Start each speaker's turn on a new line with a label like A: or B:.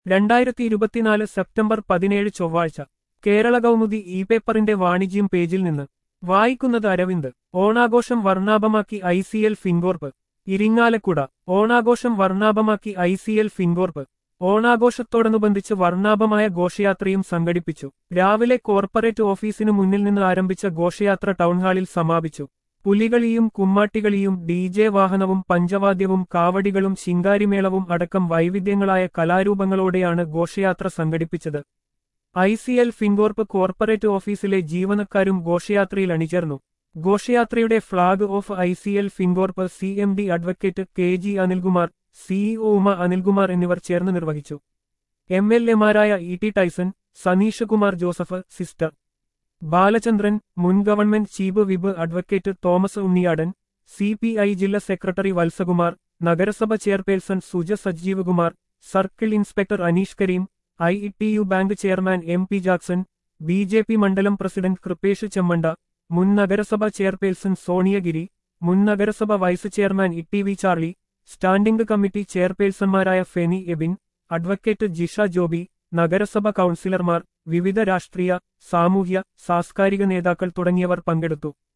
A: 2024 September 17 ചൊവ്വാഴ്ച Kerala Kaumudi E പേപ്പറിന്റെ വാണിജ്യം പേജിൽ നിന്ന് വായിക്കുന്നത് അരവിന്ദ്. ഓണാഘോഷം വർണ്ണാഭമാക്കി ICL ഫിൻകോർപ്പ്. ഇരിങ്ങാലക്കുട. ഓണാഘോഷം വർണ്ണാഭമാക്കി ICL ഫിൻകോർപ്പ്. ഓണാഘോഷത്തോടനുബന്ധിച്ച് വർണ്ണാഭമായ ഘോഷയാത്രയും സംഘടിപ്പിച്ചു. രാവിലെ കോർപ്പറേറ്റ് ഓഫീസിനു മുന്നിൽ നിന്ന് ആരംഭിച്ച ഘോഷയാത്ര ടൗൺഹാളിൽ സമാപിച്ചു. പുലികളിയും കുമ്മാട്ടികളിയും DJ വാഹനവും പഞ്ചവാദ്യവും കാവടികളും ശിങ്കാരിമേളവും അടക്കം വൈവിധ്യങ്ങളായ കലാരൂപങ്ങളോടെയാണ് ഘോഷയാത്ര സംഘടിപ്പിച്ചത്. ICL ഫിൻകോർപ്പ് കോർപ്പറേറ്റ് ഓഫീസിലെ ജീവനക്കാരും ഘോഷയാത്രയിൽ അണിചേർന്നു. ഘോഷയാത്രയുടെ flag off ICL Fincorp CMD advocate KG Anilkumar, CEO Uma Anilkumar എന്നിവർ ചേർന്ന് നിർവഹിച്ചു. MLA മാരായ ET Tyson, Saneesh Kumar Joseph, sister Balachandran, മുൻ government chief whip advocate Thomas Unniyadan, CPI ജില്ലാ സെക്രട്ടറി വത്സകുമാർ, നഗരസഭ chairperson Suja Sajeev Kumar, circle inspector Aneesh Kareem, IETU bank chairman MP Jackson, BJP മണ്ഡലം പ്രസിഡന്റ് കൃപേഷ് ചെമ്മണ്ട, മുൻ നഗരസഭ ചെയർപേഴ്സൺ സോണിയഗിരി, മുൻ നഗരസഭ vice chairman ETV Charlie, standing committee ചെയർപേഴ്സൺമാരായ ഫെനി എബിൻ, അഡ്വക്കേറ്റ് ജിഷ ജോബി, നഗരസഭ കൗൺസിലർമാർ, വിവിധ രാഷ്ട്രീയ, സാമൂഹ്യ, സാംസ്കാരിക നേതാക്കൾ തുടങ്ങിയവർ പങ്കെടുത്തു.